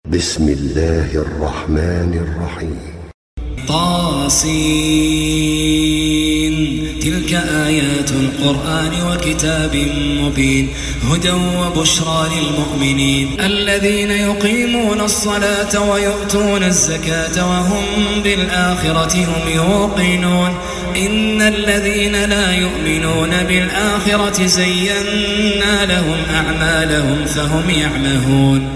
بسم الله الرحمن الرحيم. طاسين. تلك آيات القرآن وكتاب مبين هدى وبشرى للمؤمنين الذين يقيمون الصلاة ويؤتون الزكاة وهم بالآخرة هم يوقنون إن الذين لا يؤمنون بالآخرة زينا لهم أعمالهم فهم يعمهون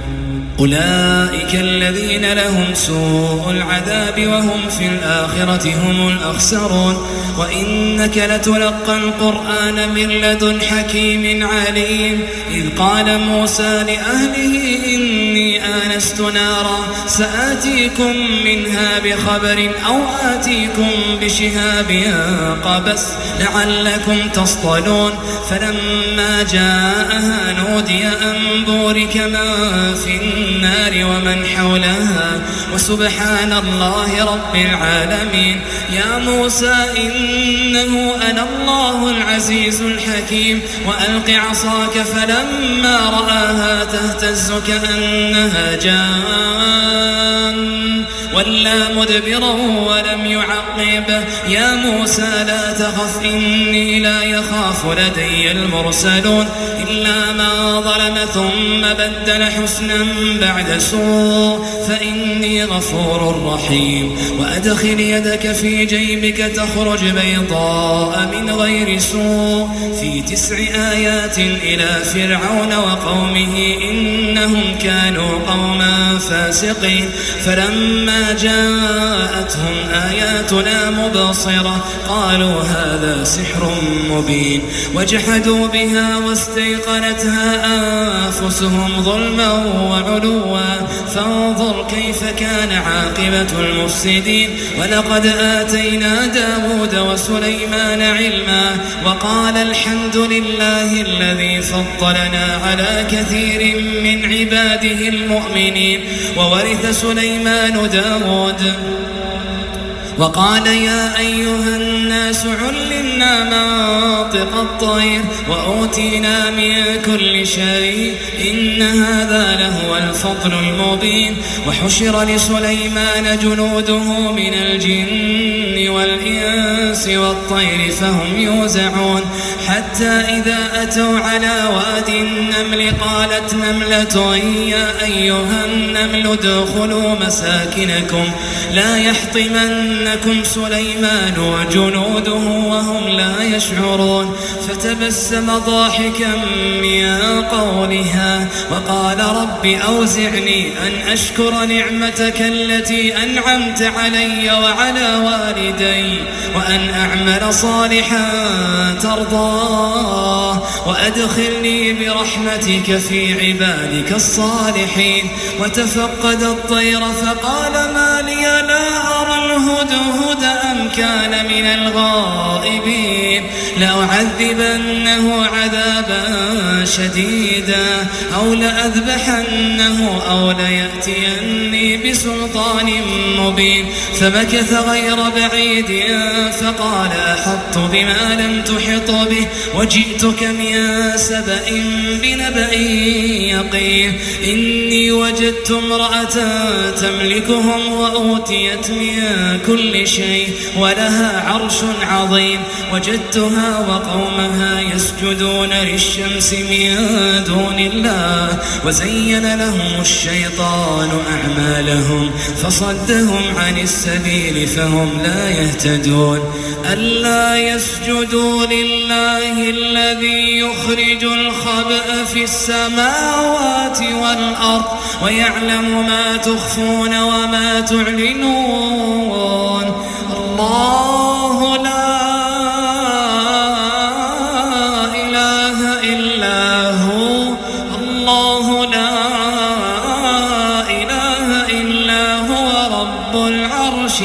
أولئك الذين لهم سوء العذاب وهم في الآخرة هم الأخسرون وإنك لتلقى القرآن من لدن حكيم عليم إذ قال موسى لأهله إني آنست نارا سآتيكم منها بخبر أو آتيكم بشهاب قبس لعلكم تصطلون فلما جاءها نودي أن بورك من في النار ومن حولها وسبحان الله رب العالمين يا موسى إنه أنا الله العزيز الحكيم وألق عصاك فلما رآها تهتز كأنها جان ولا مدبرا ولم يعقب يا موسى لا تخف إني لا يخاف لدي المرسلون إلا من ظلم ثم بدل حسنا بعد سوء فإني غفور رحيم وأدخل يدك في جيبك تخرج بيضاء من غير سوء في 9 آيات إلى فرعون وقومه إنهم كانوا قوما فاسقين فلما جاءتهم آياتنا مبصرة قالوا هذا سحر مبين وجحدوا بها واستيقنتها أنفسهم ظلما وعلوا فانظر كيف كان عاقبة المفسدين ولقد آتينا داود وسليمان علما وقال الحمد لله الذي فضلنا على كثير من عباده المؤمنين وورث سليمان داود وقال يا أيها الناس علمنا منطق الطير وأوتينا من كل شيء إن هذا لهو الفضل المبين وحشر لسليمان جنوده من الجن والإنس والطير فهم يوزعون حتى إذا أتوا على واد النمل قالت نملة يا أيها النمل ادخلوا مساكنكم لا يحطمنكم سليمان وجنوده وهم لا يشعرون فتبسم ضاحكا من قولها وقال رب أوزعني أن أشكر نعمتك التي أنعمت علي وعلى والدي وأن أعمل صالحا ترضاه وأدخلني برحمتك في عبادك الصالحين وتفقد الطير فقال ما لي لا أرى الهدهد أم كان من الغائبين لأعذبنه عذابا شديدا أو لأذبحنه أو ليأتيني بسلطان مبين فمكث غير بعيد فقال أحطت بما لم تحط به وجئتك من سبأ بنبأ يقين إني وجدت امرأة تملكهم وأوتيت من كل شيء ولها عرش عظيم وجدتها وقومها يسجدون للشمس من دون الله وزين لهم الشيطان أعمالهم فصدهم عن السبيل فهم لا يهتدون ألا يسجدوا لله الذي يخرج الخبأ في السماوات والأرض ويعلم ما تخفون وما تعلنون الله لا إله إلا هو الله لا إله إلا هو رب العرش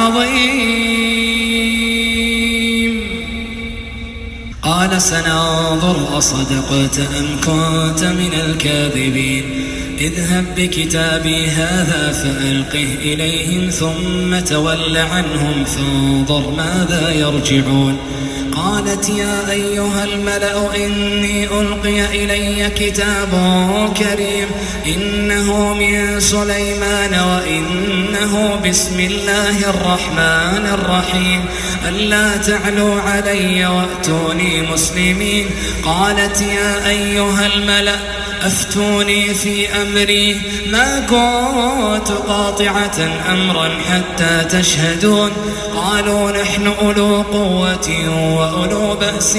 العظيم قال سننظر أصدقت أم كنت من الكاذبين اذهب بكتابي هذا فألقه إليهم ثم تول عنهم فانظر ماذا يرجعون قالت يا أيها الملأ إني ألقي إلي كتاب كريم إنه من سليمان وإنه بسم الله الرحمن الرحيم ألا تعلوا علي وأتوني مسلمين. قالت يا أيها الملأ أفتوني في أمري ما كنت قاطعة أمرا حتى تشهدون. قالوا نحن أولو قوة وأولو بأس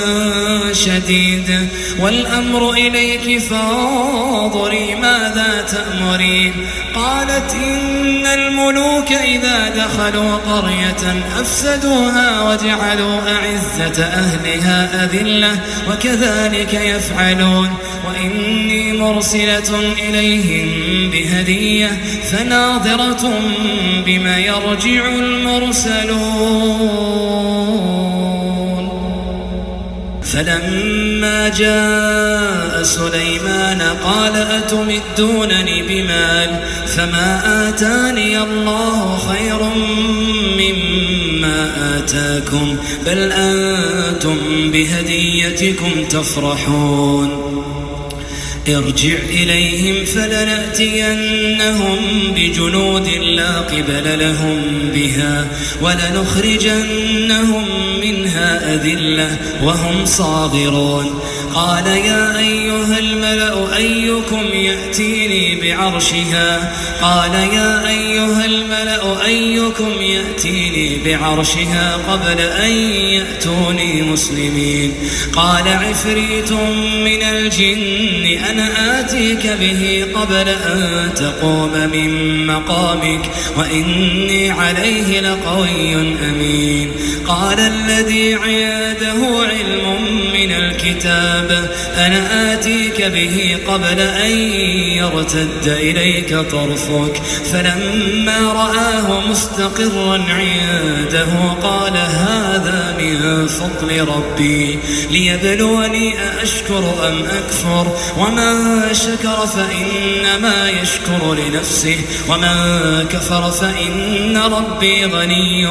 شديد والأمر إليك فانظري ماذا تأمرين. قالت إن الملوك إذا دخلوا قرية أفسدوها وجعلوا أعزة أهلها أذلة وكذلك يفعلون. وإني مرسلة إليهم بهدية فناظرة بما يرجع المرسلون. فلما جاء سليمان قال أتمدونني بمال فما آتاني الله خير مما آتاكم بل أنتم بهديتكم تفرحون. ارجع إليهم فلنأتينهم بجنود لا قبل لهم بها ولنخرجنهم منها أذلة وهم صاغرون. قال يا أيها الملأ أيكم يأتيني بعرشها قال يا أيها الملأ أيكم يأتيني بعرشها قبل أن يأتوني مسلمين. قال عفريت من الجن أنا آتيك به قبل أن تقوم من مقامك وإني عليه لقوي أمين. قال الذي عنده علم من الكتاب أنا آتيك به قبل أن يرتد إليك طرفك فلما رآه مستقرا عنده قال هذا من فضل ربي ليبلوني أأشكر أم أكفر ومن شكر فإنما يشكر لنفسه ومن كفر فإن ربي غني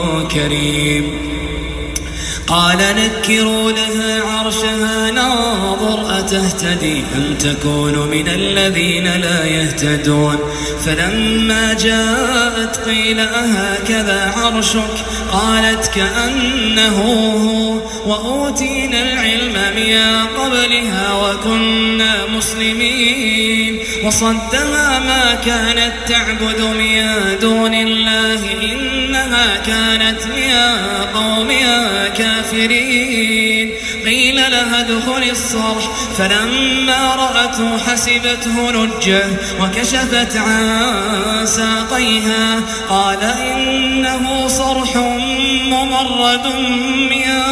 كريم. قال نكروا لها عرشها ننظر أتهتدي أم تكون من الذين لا يهتدون. فلما جاءت قيل أهكذا عرشك قالت كأنه هو وأوتينا العلم من قبلها وكنا مسلمين. وصدها ما كانت تعبد من دون الله إنها كانت من قومها كافرين. قيل لها ادخل الصرح فلما رأته حسبته لجة وكشفت عن ساقيها قال إنه صرح ممرد من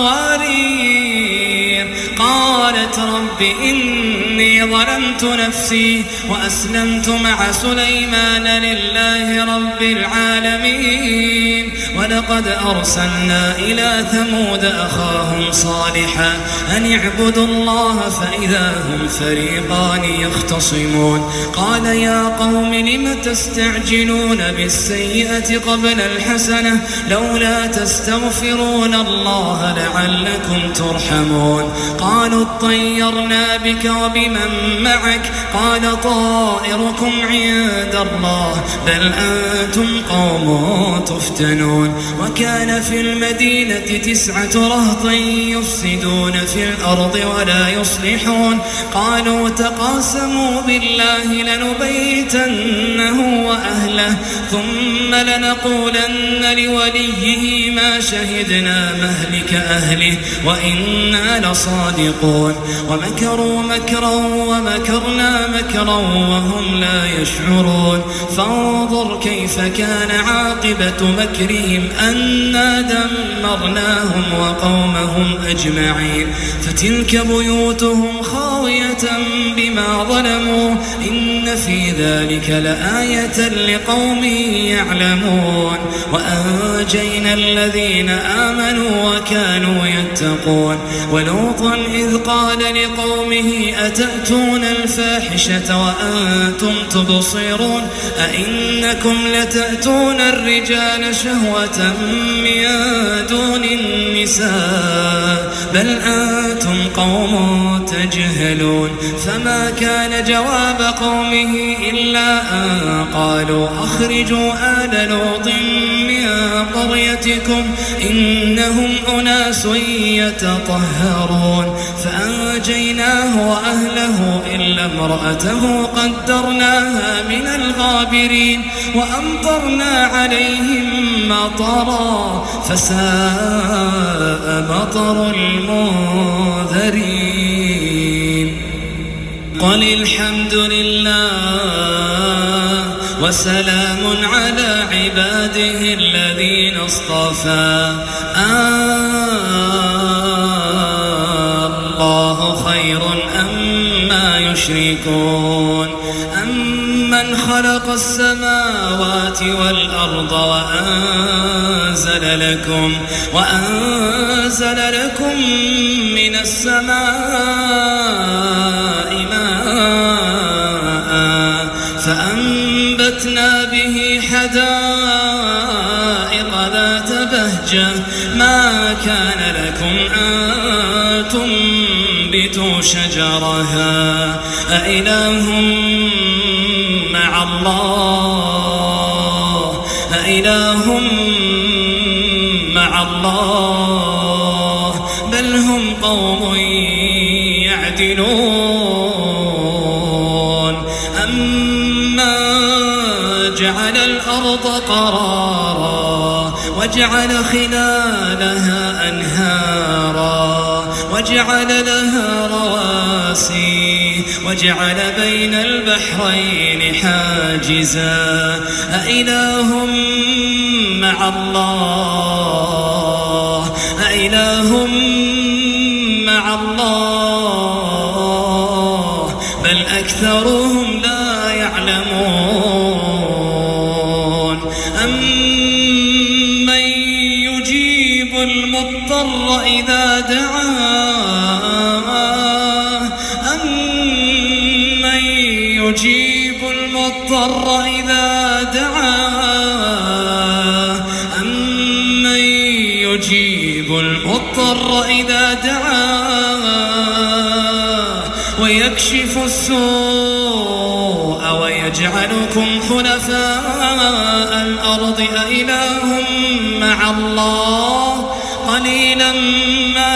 قوارير. قالت رب إني ظلمت نفسي وأسلمت مع سليمان لله رب العالمين. ولقد أرسلنا إلى ثمود أخاهم صالحا أن اعبدوا الله فإذا هم فريقان يختصمون. قال يا قوم لم تستعجلون بالسيئة قبل الحسنة لولا تستغفرون الله لعلكم ترحمون. قالوا اطيرنا بك وبمن معك قال طائركم عند الله بل أنتم قوم تفتنون. وكان في المدينة 9 رهط يفسدون في الأرض ولا يصلحون. قالوا تقاسموا بالله لنبيتنه وأهله ثم لنقولن لوليه ما شهدنا مهلك أهله وإنا لصادقون. ومكروا مكرا ومكرنا مكرا وهم لا يشعرون. فانظر كيف كان عاقبة مكرهم أنا دمرناهم وقومهم أجمعين. فتلك بيوتهم خاوية بما ظلموا إن في ذلك لآية لقوم يعلمون وأنجينا الذين آمنوا وكانوا يتقون ولوطا إذ قال لقومه أتأتون الفاحشة وأنتم تبصرون أئنكم لتأتون الرجال شهوة من دون النساء بل أنتم قوم تجهلون فما كان جواب قومه إلا أن قالوا أخرجوا آل لوط من قريتكم إنهم أناس يتطهرون فأنجيناه وأهله إلا امرأته قدرناها من الغابرين وأمطرنا عليهم مطرا فساء مطر المنذرين قل الحمد لله وسلام على عباده الذين اصطفى الله خير أما يشركون أمن خلق السماوات والأرض وأنزل لكم من السماء ماء فأنبتنا به حدائق ذات بهجة ما كان لكم أن تنبتوا شجرها أإله مع الله بل هم قوم يعدلون أما جعل الأرض قرارا وجعل خلالها أنهارا وجعل لها رواسي وجعل بين البحرين حاجزا أإله مع الله بل أكثرهم لا يعلمون أمن يجيب المضطر إذا دعاه أمن يجيب المضطر إذا دعاه أمن يجيب المضطر إذا دعاه ويكشف السوء ويجعلكم خلفاء الأرض أإله مع الله قليلا ما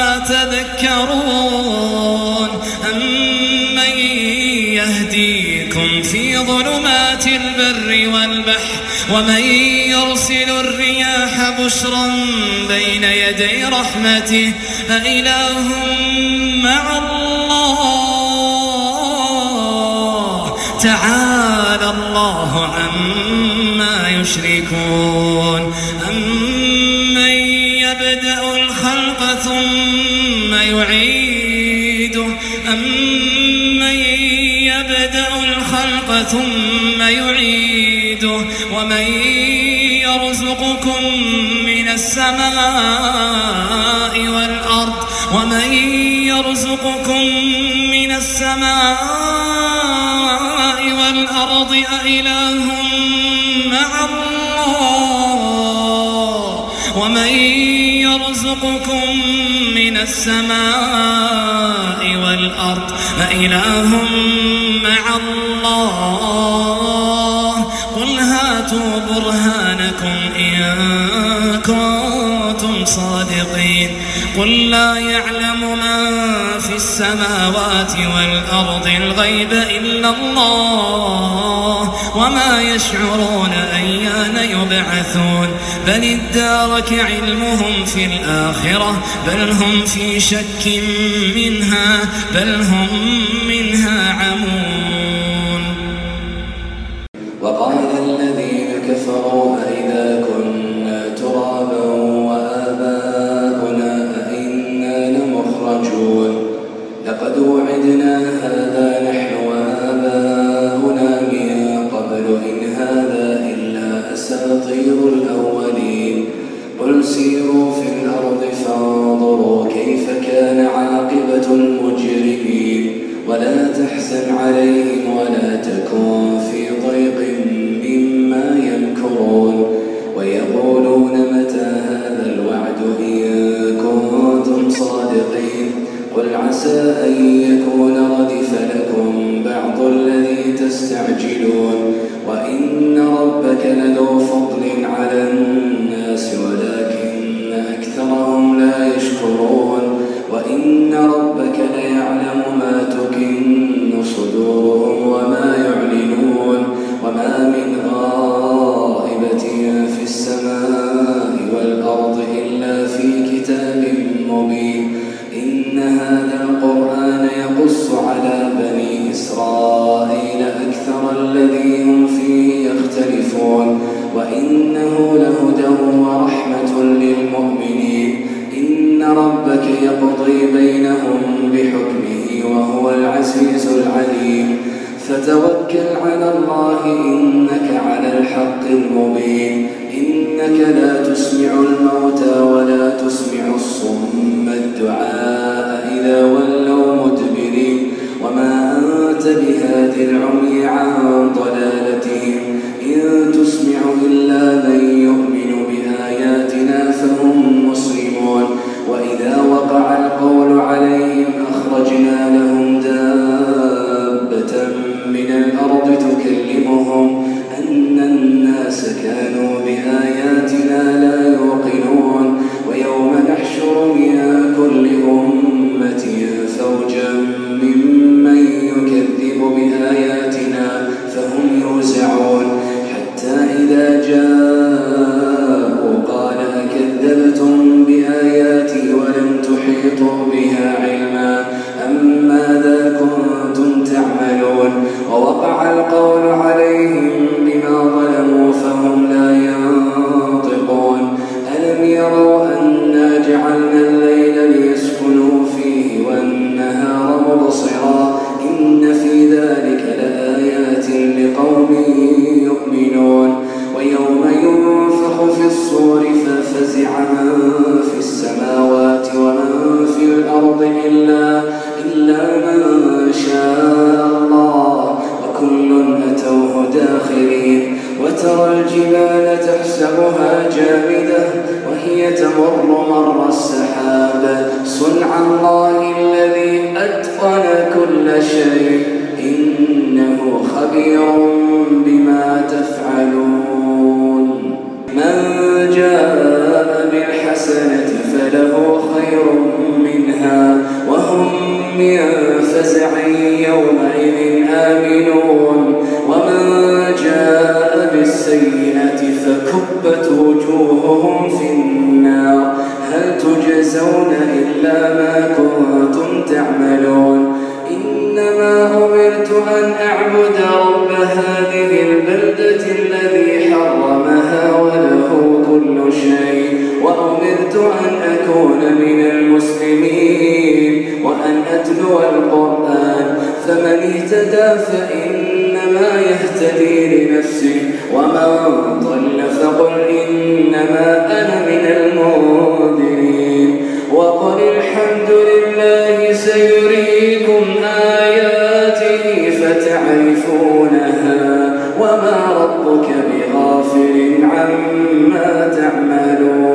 تذكرون أمن يهديكم في ظلمات البر والبحر ومن يرسل الرياح بشرا بين يدي رحمته أإله مع الله تعالى الله عما يشركون أمن يبدأ الخلق ثم يعيده ومن يرزقكم من السماء والأرض أإله مع الله ومن يرزقكم من السماء والأرض أإله مع الله قل هاتوا برهانكم إن كنتم صادقين قل لا يعلم من في السماوات والأرض الغيب إلا الله وما يشعرون أيان يبعثون بل ادارك علمهم في الآخرة بل هم في شك منها بل هم منها عمون وقال الذين كفروا أئذا كنا ترابا وآباؤنا أئنا لمخرجون لقد وعدنا هذا نحن وآباؤنا من قبل إن هذا إلا الذي هم فيه يختلفون وإنه لهدى ورحمة للمؤمنين إن ربك يقضي بينهم بحكمه وهو العزيز العليم فتوكل على الله إنك على الحق المبين إنك لا تسمع الموتى ولا تسمع الصم الدعاء إذا ولوا مدبرين وما أنت بهادي العمي عن ضلالتهم إن تسمع إلا من يؤمن بآياتنا فهم مسلمون وإذا وقع القول عليهم أخرجنا لهم دابة من الأرض تكلمهم أن الناس كانوا بآياتنا لا يوقنون ويوم نحشر من كل أمة فوجا ممن يكذب بآياتنا فهم يوزعون حتى إذا جاءوا قال أكذبتم بآياتي ولم تحيطوا بها علما أم ماذا كنتم تعملون ووقع القول عليهم بما ظلموا فهم لا ينطقون ألم يروا أنا جعلنا الليل ليسكنوا فيه والنهار مبصرا إن في ذلك لآيات لقوم يؤمنون ويوم ينفخ في الصور ففزع من في السماوات ومن في الأرض إلا من شاء الله وكل أتوه داخرين وترى الجبال تحسبها جامدة وهي تمر مر السحاب صنع الله الذي أتقن كل شيء إنه خبير بما تفعلون من جاء بالحسنة فله خير منها وهم من فزع يومئذ آمنون ومن جاء بالسيئة فكبت وجوههم في النار هل تجزون إلا ما كنتم تعملون إنما أمرت أن أعبد رب هذه البلدة الذي حرمها وله كل شيء وأمرت أن أكون من المسلمين وأن أتلو القرآن فمن اهتدى فإنما يهتدي لنفسه ومن ضل فقل إنما أنا من المنذرين وقل الحمد لله سيريكم آياته فتعرفونها وما ربك بغافل عما تعملون